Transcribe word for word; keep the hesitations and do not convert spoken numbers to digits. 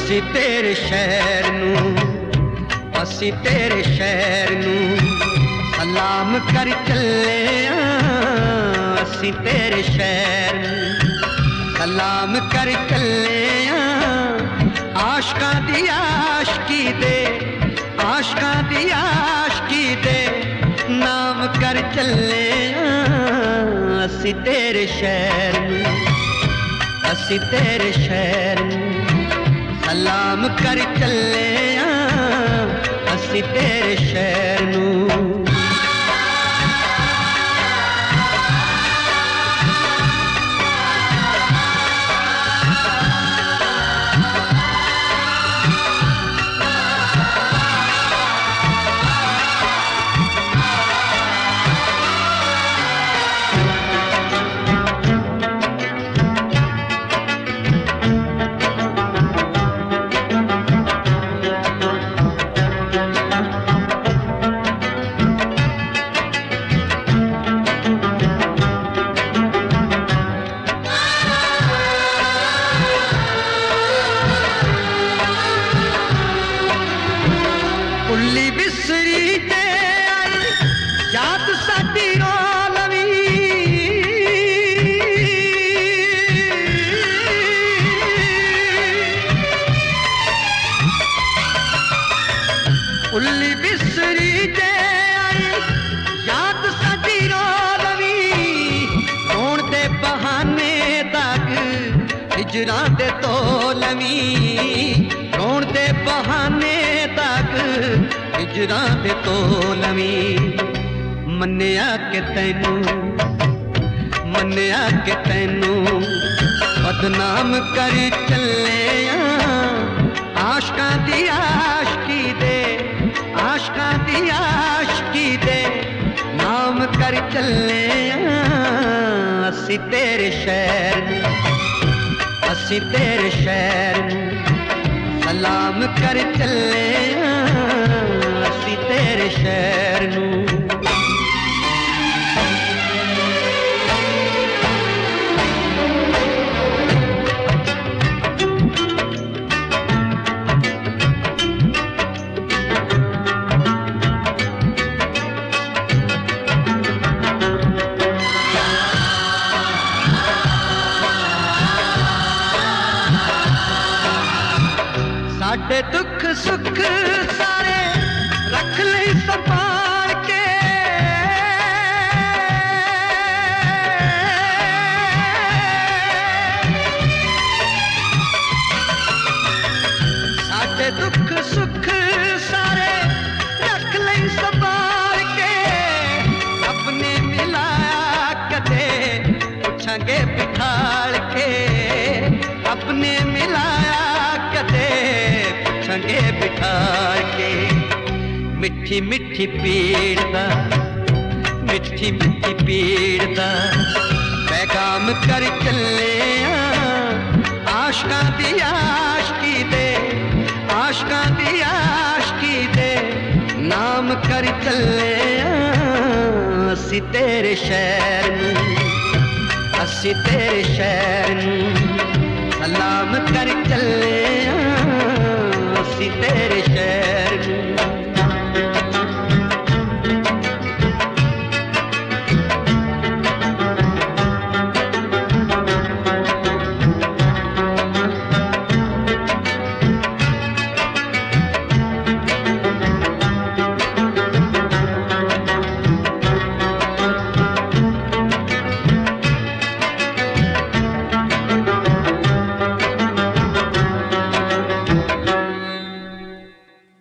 ਅਸੀਂ ਤੇਰੇ ਸ਼ਹਿਰ ਨੂੰ ਅਸੀਂ ਤੇਰੇ ਸ਼ਹਿਰ ਨੂੰ ਸਲਾਮ ਕਰ ਚੱਲੇ ਆਂ ਅਸੀਂ ਤੇਰੇ ਸ਼ਹਿਰ ਨੂੰ ਸਲਾਮ ਕਰ ਚੱਲੇ ਆਂ ਆਸ਼ਕਾਂ ਦੀ ਆਸ਼ਕੀ ਦੇ ਆਸ਼ਕਾਂ ਦੀ ਆਸ਼ਕੀ ਦੇ ਨਾਮ ਕਰ ਚੱਲੇ ਆਂ ਅਸੀਂ ਤੇਰੇ ਸ਼ਹਿਰ ਨੂੰ ਅਸੀਂ ਤੇਰੇ ਸ਼ਹਿਰ ਨੂੰ सलाम कर चले असी तेरे शहर नू उल्ली बिसरी ते आई याद साडी रोलवी उल्ली बिसरी ते आई याद साडी रोलवी रोण दे बहाने तक हिजरां दे तोलवी रोण दे बहाने तक हिजरां दे तोलवी मन्निया के तैनू मन्निया के तैनू बदनाम कर चले आशकां दी आशकी दे आशकां दी आशकी दे नाम कर चले असी तेरे शहर असी तेरे शहर सलाम कर चले असी तेरे शहर नू साडे दुख सुख सारे रख ले संभाल के साडे दुख सुख सारे रख ले संभाल के अपने मिलाया कदे पूछांगे बिठाल के अपने मिलाया कदे संगे बिठा के मिठी मिठी पीड़ दा मिठी मिठी पीड़ दा पैगाम कर चले आशकां दी आशकी दे आशकां दी आशकी दे नाम कर चले असी तेरे शहर नू असी तेरे शहर नू सलाम कर चले